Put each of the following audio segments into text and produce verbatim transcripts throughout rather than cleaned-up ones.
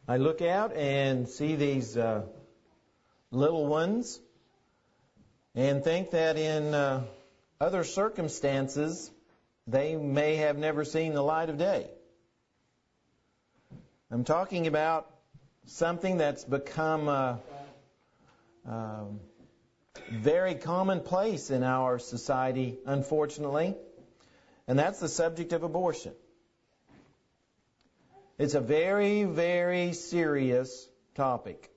I look out and see these uh, little ones and think that in uh, other circumstances they may have never seen the light of day. I'm talking about something that's become uh, uh, very commonplace in our society, unfortunately, and that's the subject of abortion. It's a very, very serious topic.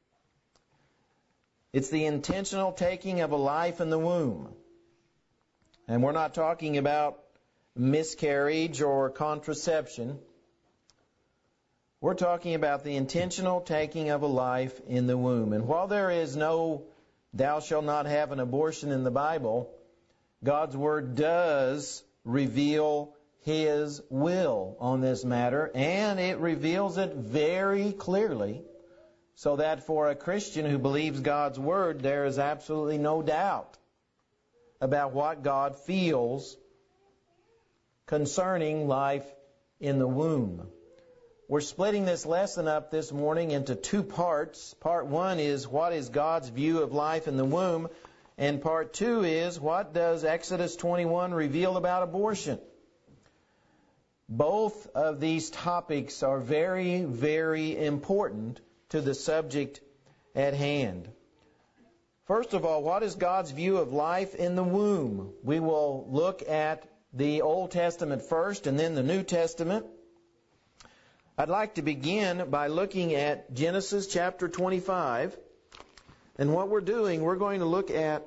It's the intentional taking of a life in the womb. And we're not talking about miscarriage or contraception. We're talking about the intentional taking of a life in the womb. And while there is no "thou shalt not have an abortion" in the Bible, God's Word does reveal His will on this matter, and it reveals it very clearly, so that for a Christian who believes God's Word, there is absolutely no doubt about what God feels concerning life in the womb. We're splitting this lesson up this morning into two parts. Part one is what is God's view of life in the womb, and part two is what does Exodus twenty-one reveal about abortion. Both of these topics are very, very important to the subject at hand. First of all, what is God's view of life in the womb? We will look at the Old Testament first and then the New Testament. I'd like to begin by looking at Genesis chapter twenty-five. And what we're doing, we're going to look at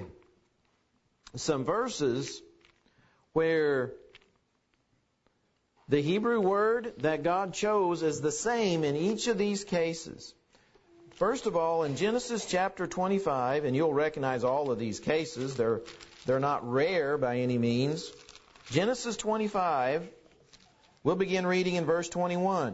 some verses where the Hebrew word that God chose is the same in each of these cases. First of all, in Genesis chapter twenty-five, and you'll recognize all of these cases, they're, they're not rare by any means. Genesis twenty-five, we'll begin reading in verse twenty-one.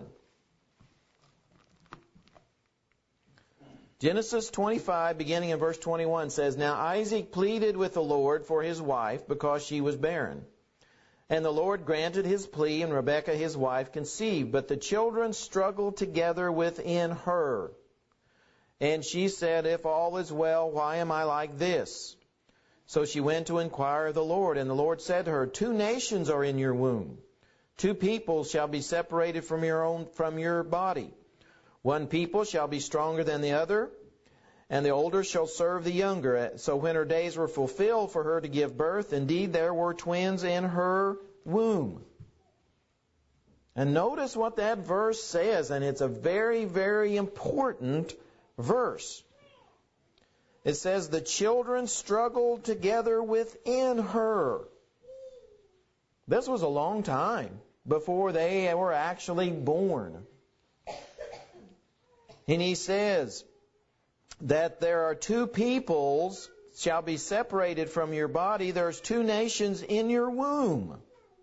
Genesis twenty-five, beginning in verse twenty-one, says, "Now Isaac pleaded with the Lord for his wife because she was barren. And the Lord granted his plea, and Rebekah his wife conceived. But the children struggled together within her. And she said, If all is well, why am I like this? So she went to inquire of the Lord. And the Lord said to her, Two nations are in your womb. Two peoples shall be separated from your own from your body. One people shall be stronger than the other, and the older shall serve the younger. So when her days were fulfilled for her to give birth, indeed there were twins in her womb." And notice what that verse says, and it's a very, very important verse. It says, "The children struggled together within her." This was a long time before they were actually born. And he says that there are two peoples shall be separated from your body. There's two nations in your womb.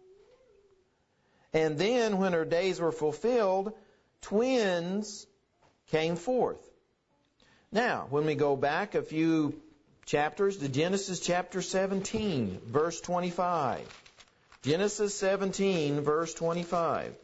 And then when her days were fulfilled, twins came forth. Now, when we go back a few chapters to Genesis chapter seventeen, verse twenty-five. Genesis seventeen, verse twenty-five.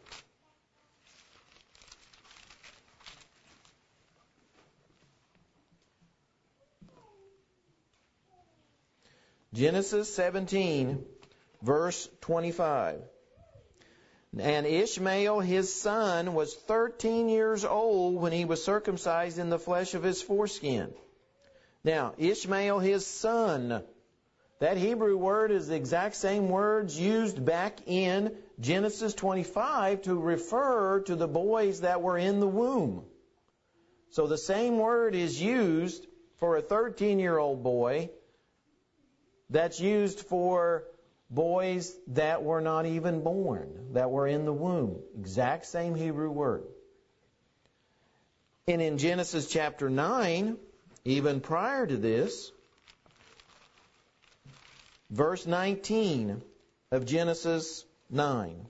Genesis seventeen, verse twenty-five. "And Ishmael his son was thirteen years old when he was circumcised in the flesh of his foreskin." Now, Ishmael his son. That Hebrew word is the exact same words used back in Genesis twenty-five to refer to the boys that were in the womb. So the same word is used for a thirteen-year-old boy that's used for boys that were not even born, that were in the womb. Exact same Hebrew word. And in Genesis chapter nine, even prior to this, verse nineteen of Genesis nine.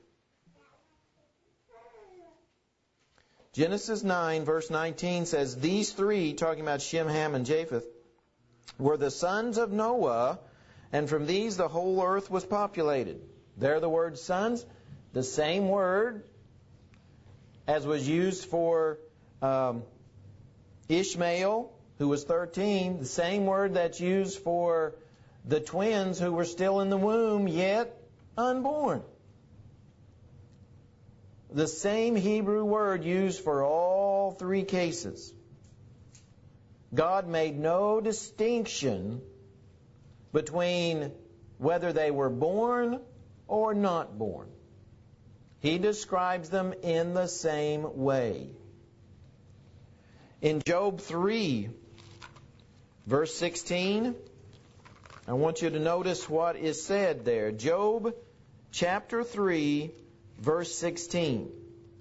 Genesis nine, verse nineteen says, "These three," talking about Shem, Ham, and Japheth, "were the sons of Noah, and from these the whole earth was populated." There the word sons, the same word as was used for um, Ishmael, who was thirteen, the same word that's used for the twins who were still in the womb, yet unborn. The same Hebrew word used for all three cases. God made no distinction between whether they were born or not born. He describes them in the same way. In Job three, verse sixteen, I want you to notice what is said there. Job chapter three, verse sixteen.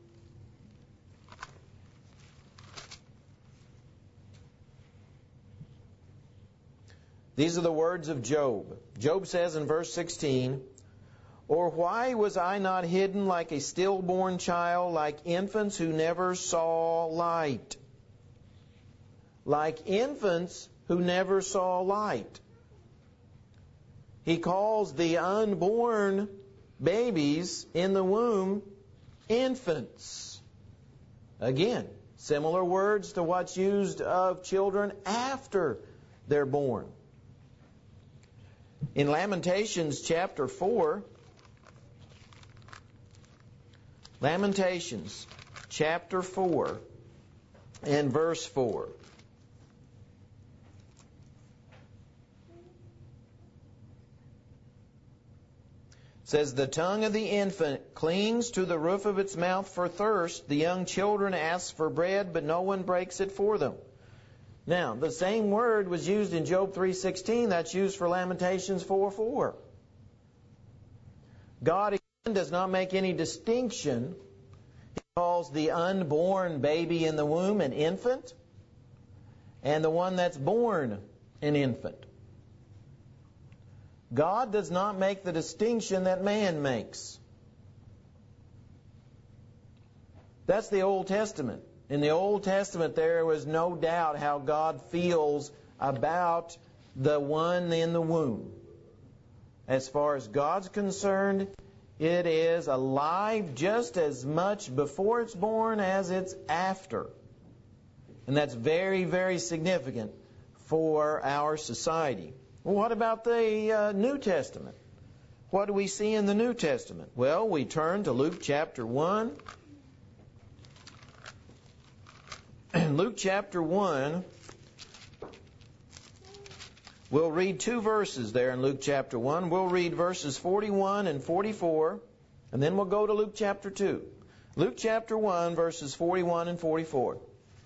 These are the words of Job. Job says in verse sixteen, "Or why was I not hidden like a stillborn child, like infants who never saw light?" Like infants who never saw light. He calls the unborn babies in the womb infants. Again, similar words to what's used of children after they're born. In Lamentations chapter four, Lamentations chapter four and verse four. It says, "The tongue of the infant clings to the roof of its mouth for thirst. The young children ask for bread, but no one breaks it for them." Now, the same word was used in Job three sixteen. That's used for Lamentations four four. God again does not make any distinction. He calls the unborn baby in the womb an infant, and the one that's born an infant. God does not make the distinction that man makes. That's the Old Testament. In the Old Testament, there was no doubt how God feels about the one in the womb. As far as God's concerned, it is alive just as much before it's born as it's after. And that's very, very significant for our society. Well, what about the uh, New Testament? What do we see in the New Testament? Well, we turn to Luke chapter one. Luke chapter one, we'll read two verses there in Luke chapter one. We'll read verses forty-one and forty-four, and then we'll go to Luke chapter two. Luke chapter one, verses forty-one and forty-four.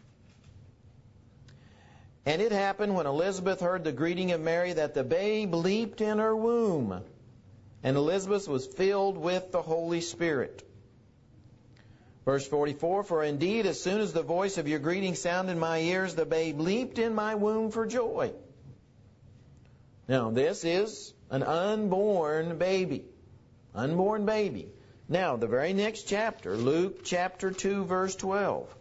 "And it happened when Elizabeth heard the greeting of Mary that the babe leaped in her womb, and Elizabeth was filled with the Holy Spirit." Verse forty-four, "For indeed, as soon as the voice of your greeting sounded in my ears, the babe leaped in my womb for joy." Now, this is an unborn baby. Unborn baby. Now, the very next chapter, Luke chapter two, verse twelve.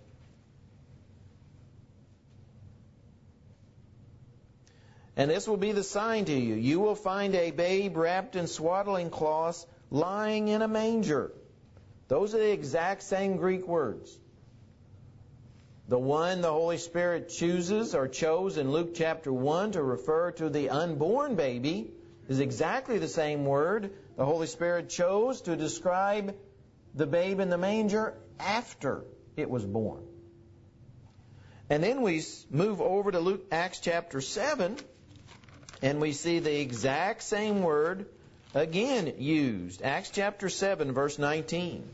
"And this will be the sign to you. You will find a babe wrapped in swaddling cloths, lying in a manger." Those are the exact same Greek words. The one the Holy Spirit chooses or chose in Luke chapter one to refer to the unborn baby is exactly the same word the Holy Spirit chose to describe the babe in the manger after it was born. And then we move over to Luke, Acts chapter seven, and we see the exact same word again used. Acts chapter seven, verse nineteen.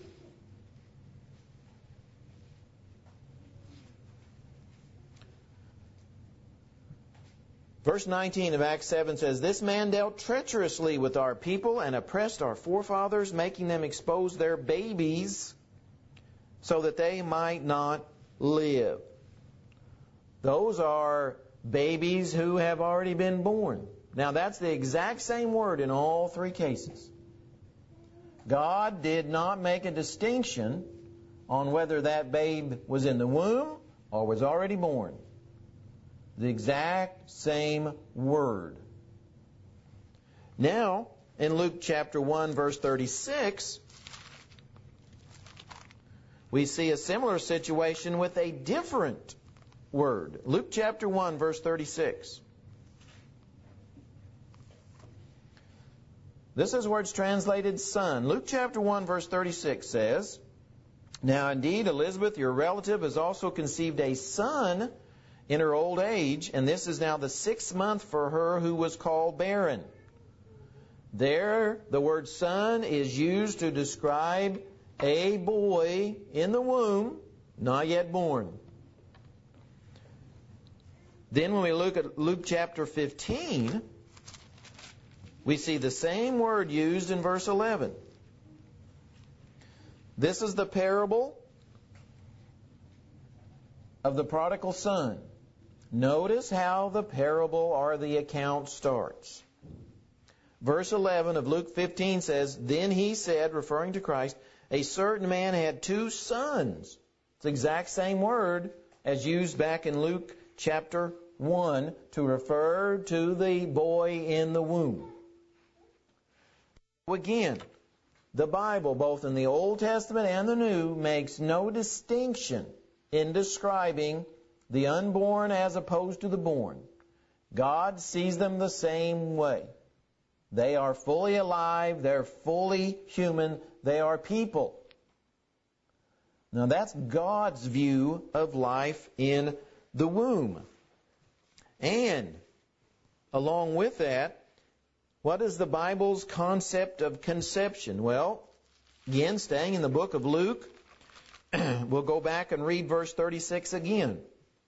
Verse nineteen of Acts seven says, "This man dealt treacherously with our people and oppressed our forefathers, making them expose their babies so that they might not live." Those are babies who have already been born. Now, that's the exact same word in all three cases. God did not make a distinction on whether that babe was in the womb or was already born. The exact same word. Now, in Luke chapter one, verse thirty-six, we see a similar situation with a different word. Luke chapter one, verse thirty-six. This is where it's translated son. Luke chapter one, verse thirty-six says, "Now indeed Elizabeth, your relative, has also conceived a son in her old age, and this is now the sixth month for her who was called barren." There, the word son is used to describe a boy in the womb, not yet born. Then when we look at Luke chapter fifteen, we see the same word used in verse eleven. This is the parable of the prodigal son. Notice how the parable or the account starts. Verse eleven of Luke fifteen says, "Then he said," referring to Christ, "a certain man had two sons." It's the exact same word as used back in Luke chapter one to refer to the boy in the womb. Again, the Bible, both in the Old Testament and the New, makes no distinction in describing the unborn as opposed to the born. God sees them the same way. They are fully alive, they're fully human, they are people. Now that's God's view of life in the womb. And along with that, what is the Bible's concept of conception? Well, again, staying in the book of Luke, we'll go back and read verse thirty-six again.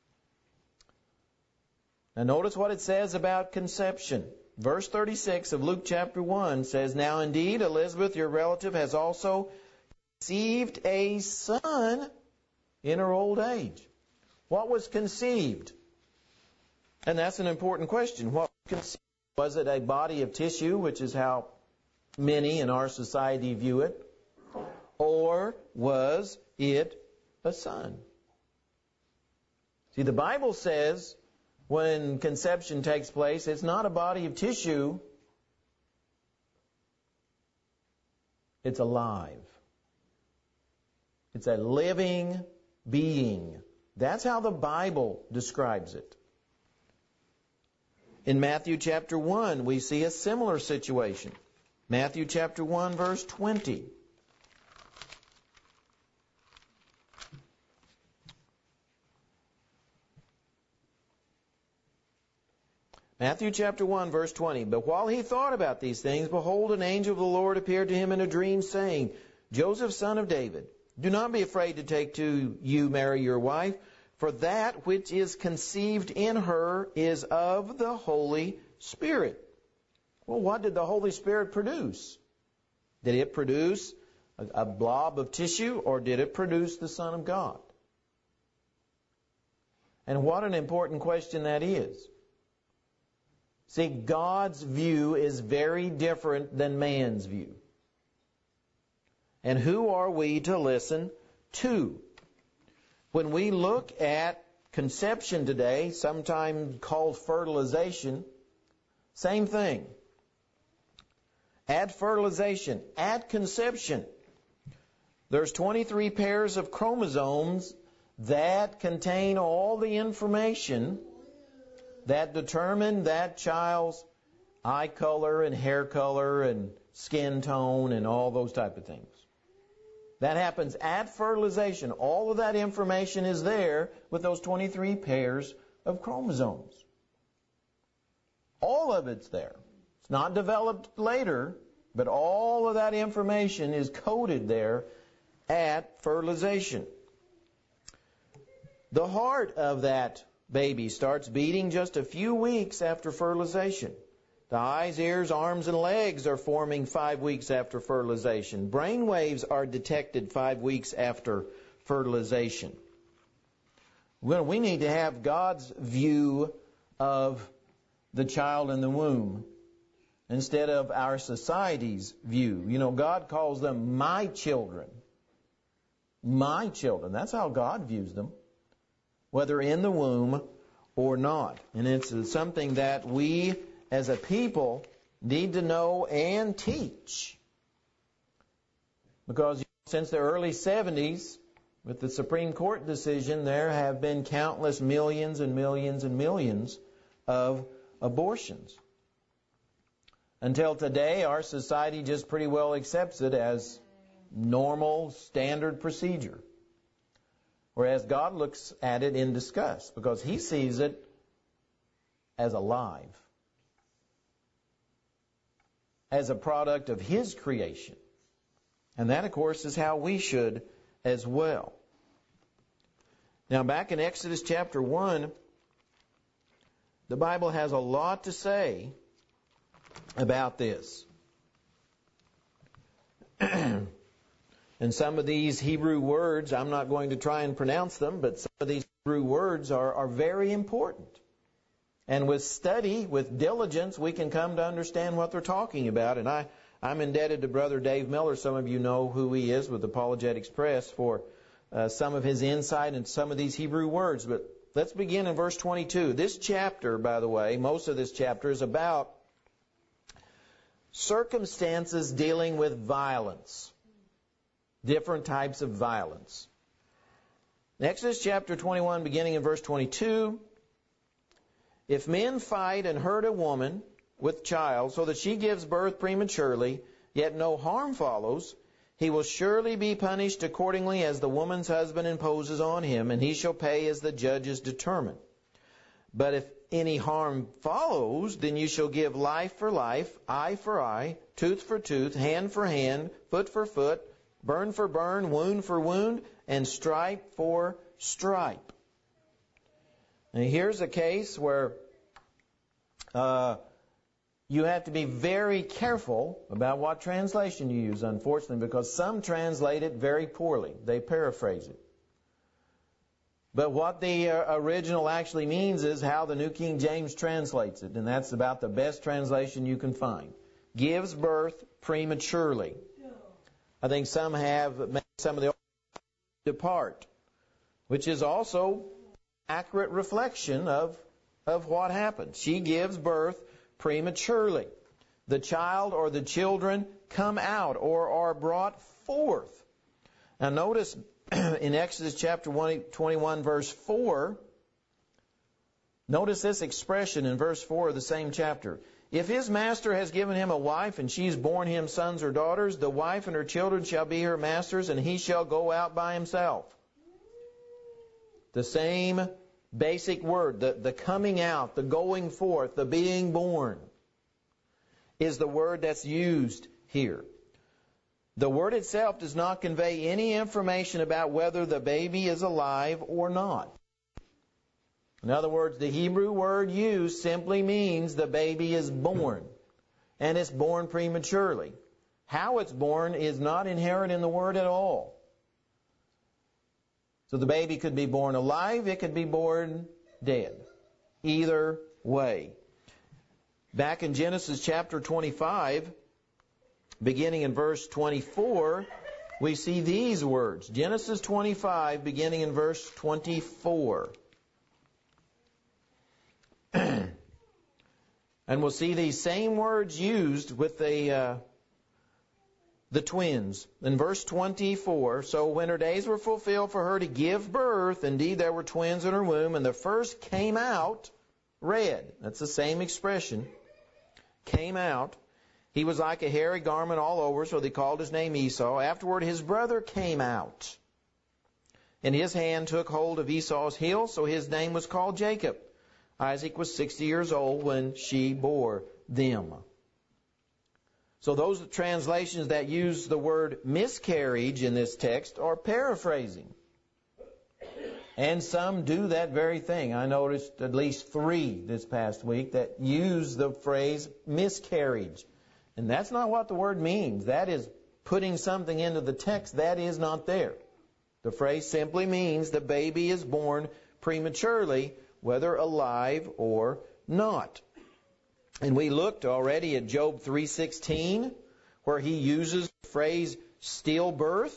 Now notice what it says about conception. Verse thirty-six of Luke chapter one says, "Now indeed Elizabeth, your relative, has also conceived a son in her old age." What was conceived? And that's an important question. What was conceived? Was it a body of tissue, which is how many in our society view it? Or was it a son? See, the Bible says when conception takes place, it's not a body of tissue. It's alive. It's a living being. That's how the Bible describes it. In Matthew chapter one, we see a similar situation. Matthew chapter one, verse twenty. Matthew chapter one, verse twenty. "But while he thought about these things, behold, an angel of the Lord appeared to him in a dream, saying, Joseph, son of David, do not be afraid to take to you Mary your wife, for that which is conceived in her is of the Holy Spirit." Well, what did the Holy Spirit produce? Did it produce a, a blob of tissue, or did it produce the Son of God? And what an important question that is. See, God's view is very different than man's view. And who are we to listen to? When we look at conception today, sometimes called fertilization, same thing. At fertilization, at conception, there's twenty-three pairs of chromosomes that contain all the information that determine that child's eye color and hair color and skin tone and all those type of things. That happens at fertilization. All of that information is there with those twenty-three pairs of chromosomes. All of it's there. It's not developed later, but all of that information is coded there at fertilization. The heart of that baby starts beating just a few weeks after fertilization. The eyes, ears, arms, and legs are forming five weeks after fertilization. Brain waves are detected five weeks after fertilization. Well, we need to have God's view of the child in the womb instead of our society's view. You know, God calls them my children. My children. That's how God views them, whether in the womb or not. And it's something that we as a people need to know and teach. Because since the early seventies, With the Supreme Court decision, there have been countless millions and millions and millions of abortions. Until today, our society just pretty well accepts it as normal, standard procedure. Whereas God looks at it in disgust because He sees it as alive, as a product of His creation. And that, of course, is how we should as well. Now, back in Exodus chapter one, the Bible has a lot to say about this. And some of these Hebrew words, I'm not going to try and pronounce them, but some of these Hebrew words are, are very important. And with study, with diligence, we can come to understand what they're talking about. And I, I'm indebted to Brother Dave Miller. Some of you know who he is with Apologetics Press for uh, some of his insight into some of these Hebrew words. But let's begin in verse twenty-two. This chapter, by the way, most of this chapter is about circumstances dealing with violence. Different types of violence. In Exodus chapter twenty-one, beginning in verse twenty-two, if men fight and hurt a woman with child so that she gives birth prematurely, yet no harm follows, he will surely be punished accordingly as the woman's husband imposes on him, and he shall pay as the judges determine. But if any harm follows, then you shall give life for life, eye for eye, tooth for tooth, hand for hand, foot for foot, burn for burn, wound for wound, and stripe for stripe. And here's a case where uh, you have to be very careful about what translation you use, unfortunately, because some translate it very poorly. They paraphrase it. But what the uh, original actually means is how the New King James translates it, and that's about the best translation you can find. Gives birth prematurely. I think some have made some of the depart, which is also accurate reflection of, of what happened. She gives birth prematurely. The child or the children come out or are brought forth. Now notice in Exodus chapter twenty-one, verse four, notice this expression in verse four of the same chapter. If his master has given him a wife, and she's borne him sons or daughters, the wife and her children shall be her master's, and he shall go out by himself. The same basic word, the, the coming out, the going forth, the being born, is the word that's used here. The word itself does not convey any information about whether the baby is alive or not. In other words, the Hebrew word used simply means the baby is born, and it's born prematurely. How it's born is not inherent in the word at all. So the baby could be born alive, it could be born dead. Either way. Back in Genesis chapter twenty-five, beginning in verse twenty-four, we see these words. Genesis twenty-five, beginning in verse twenty-four. And we'll see these same words used with the uh, the twins. In verse twenty-four, so when her days were fulfilled for her to give birth, indeed there were twins in her womb, and the first came out red. That's the same expression. Came out. He was like a hairy garment all over, so they called his name Esau. Afterward his brother came out, and his hand took hold of Esau's heel, so his name was called Jacob. Isaac was sixty years old when she bore them. So those translations that use the word miscarriage in this text are paraphrasing. And some do that very thing. I noticed at least three this past week that use the phrase miscarriage. And that's not what the word means. That is putting something into the text that is not there. The phrase simply means the baby is born prematurely, whether alive or not. And we looked already at Job three sixteen, where he uses the phrase stillbirth.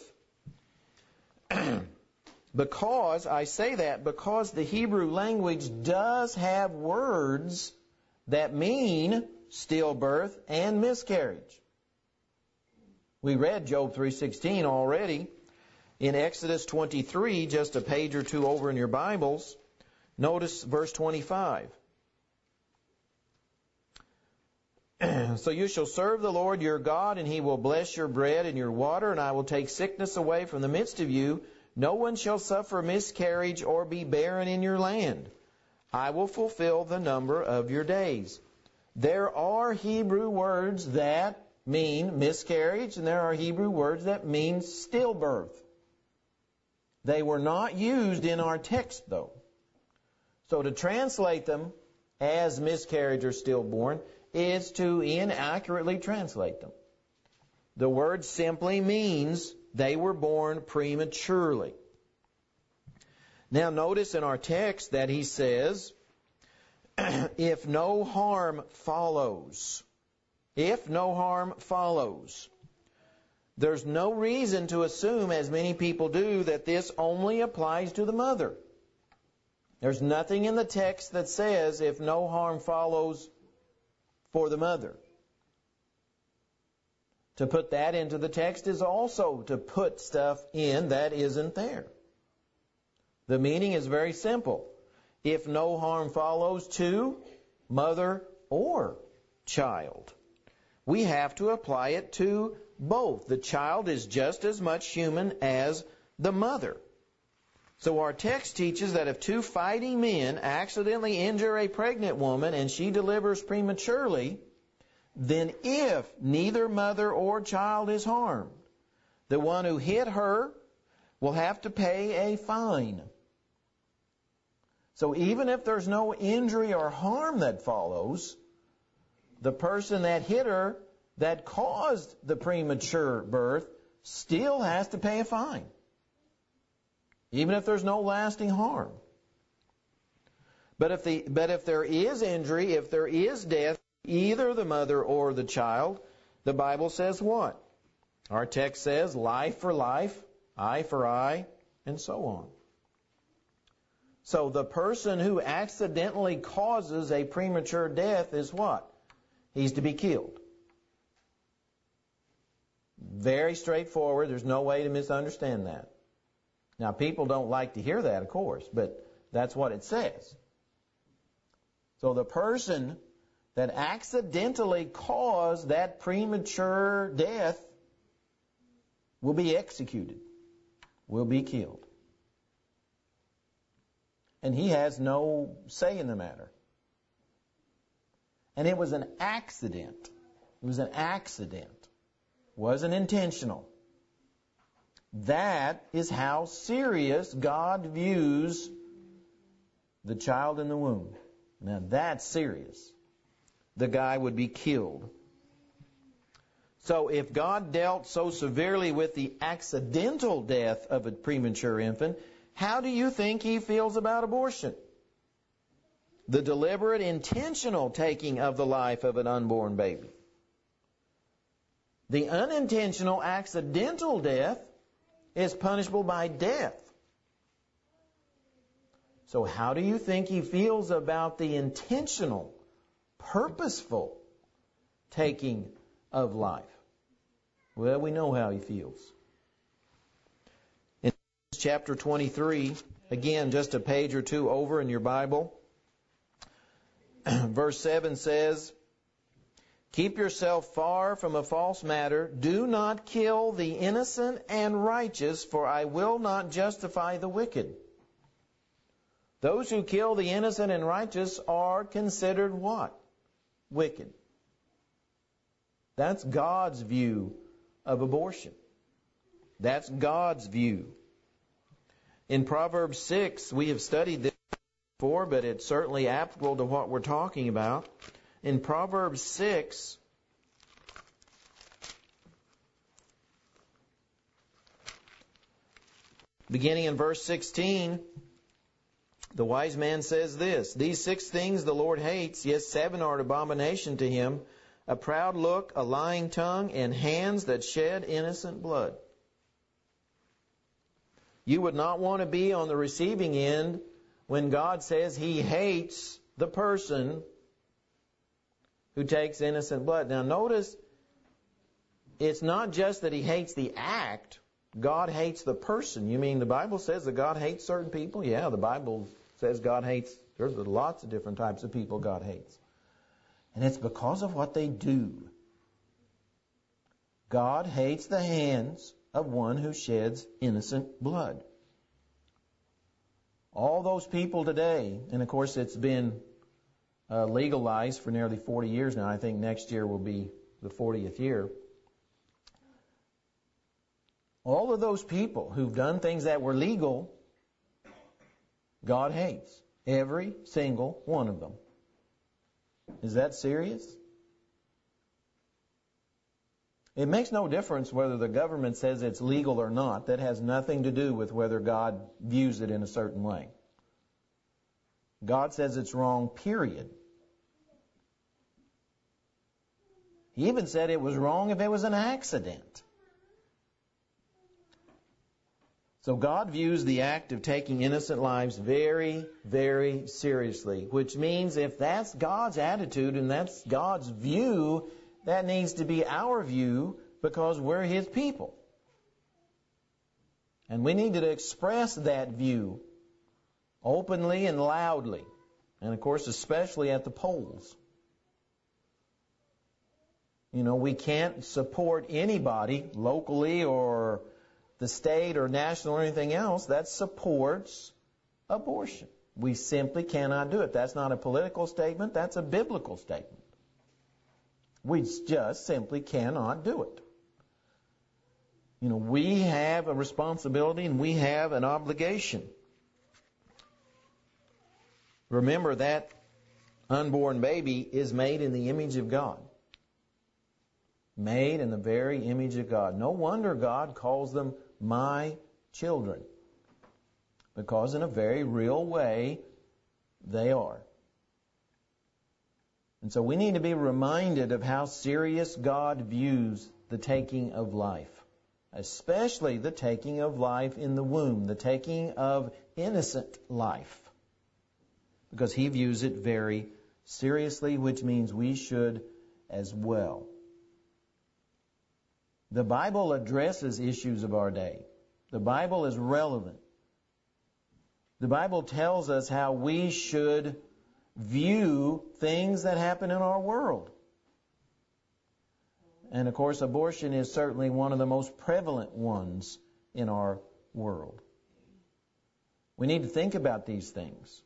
Because, I say that because the Hebrew language does have words that mean stillbirth and miscarriage. We read Job three sixteen already. In Exodus twenty-three, just a page or two over in your Bibles, notice verse twenty-five. So you shall serve the Lord your God, and he will bless your bread and your water, and I will take sickness away from the midst of you. No one shall suffer miscarriage or be barren in your land. I will fulfill the number of your days. There are Hebrew words that mean miscarriage, and there are Hebrew words that mean stillbirth. They were not used in our text, though. So to translate them as miscarriage or stillborn is to inaccurately translate them. The word simply means they were born prematurely. Now notice in our text that he says, if no harm follows. If no harm follows. There's no reason to assume, as many people do, that this only applies to the mother. There's nothing in the text that says if no harm follows for the mother. To put that into the text is also to put stuff in that isn't there. The meaning is very simple. If no harm follows to mother or child. We have to apply it to both. The child is just as much human as the mother. So our text teaches that if two fighting men accidentally injure a pregnant woman and she delivers prematurely, then if neither mother or child is harmed, the one who hit her will have to pay a fine. So even if there's no injury or harm that follows, the person that hit her, that caused the premature birth, still has to pay a fine. Even if there's no lasting harm. But if the but if there is injury, if there is death, either the mother or the child, the Bible says what? Our text says life for life, eye for eye, and so on. So the person who accidentally causes a premature death is what? He's to be killed. Very straightforward. There's no way to misunderstand that. Now, people don't like to hear that, of course, but that's what it says. So the person that accidentally caused that premature death will be executed, will be killed. And he has no say in the matter. And it was an accident. It was an accident. It wasn't intentional. That is how serious God views the child in the womb. Now that's serious. The guy would be killed. So if God dealt so severely with the accidental death of a premature infant, how do you think he feels about abortion? The deliberate, intentional taking of the life of an unborn baby. The unintentional, accidental death is punishable by death. So how do you think he feels about the intentional, purposeful taking of life? Well, we know how he feels. In chapter twenty-three, again, just a page or two over in your Bible, verse seven says, keep yourself far from a false matter. Do not kill the innocent and righteous, for I will not justify the wicked. Those who kill the innocent and righteous are considered what? Wicked. That's God's view of abortion. That's God's view. In Proverbs six, we have studied this before, but it's certainly applicable to what we're talking about. In Proverbs six, beginning in verse sixteen, the wise man says this, these six things the Lord hates, yes, seven are an abomination to him, a proud look, a lying tongue, and hands that shed innocent blood. You would not want to be on the receiving end when God says he hates the person who takes innocent blood. Now notice, it's not just that he hates the act God hates the person. You mean the Bible says that God hates certain people? Yeah, the Bible says God hates, there's lots of different types of people God hates. And it's because of what they do. God hates the hands of one who sheds innocent blood. All those people today, and of course it's been uh, legalized for nearly forty years now. I think next year will be the fortieth year. All of those people who've done things that were legal, God hates. Every single one of them. Is that serious? It makes no difference whether the government says it's legal or not. That has nothing to do with whether God views it in a certain way. God says it's wrong, period. He even said it was wrong if it was an accident. So God views the act of taking innocent lives very, very seriously, which means if that's God's attitude and that's God's view, that needs to be our view because we're His people. And we need to express that view openly and loudly, and of course especially at the polls. You know, we can't support anybody locally or the state or national or anything else that supports abortion. We simply cannot do it. That's not a political statement. That's a biblical statement. We just simply cannot do it. You know, we have a responsibility and we have an obligation. Remember that unborn baby is made in the image of God. Made in the very image of God. No wonder God calls them my children. Because in a very real way, they are. And so we need to be reminded of how serious God views the taking of life. Especially the taking of life in the womb. The taking of innocent life. Because He views it very seriously, which means we should as well. The Bible addresses issues of our day. The Bible is relevant. The Bible tells us how we should view things that happen in our world. And of course, abortion is certainly one of the most prevalent ones in our world. We need to think about these things.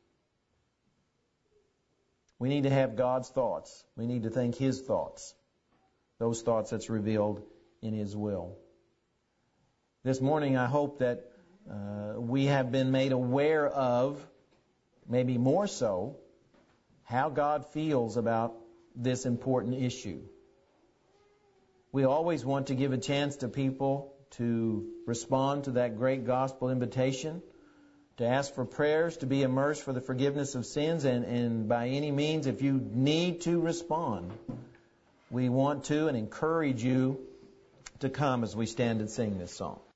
We need to have God's thoughts. We need to think His thoughts. Those thoughts that's revealed in His will. This morning I hope that uh, we have been made aware of, maybe more so, how God feels about this important issue. We always want to give a chance to people to respond to that great gospel invitation, to ask for prayers, to be immersed for the forgiveness of sins, and, and by any means, if you need to respond, we want to and encourage you to come as we stand and sing this song.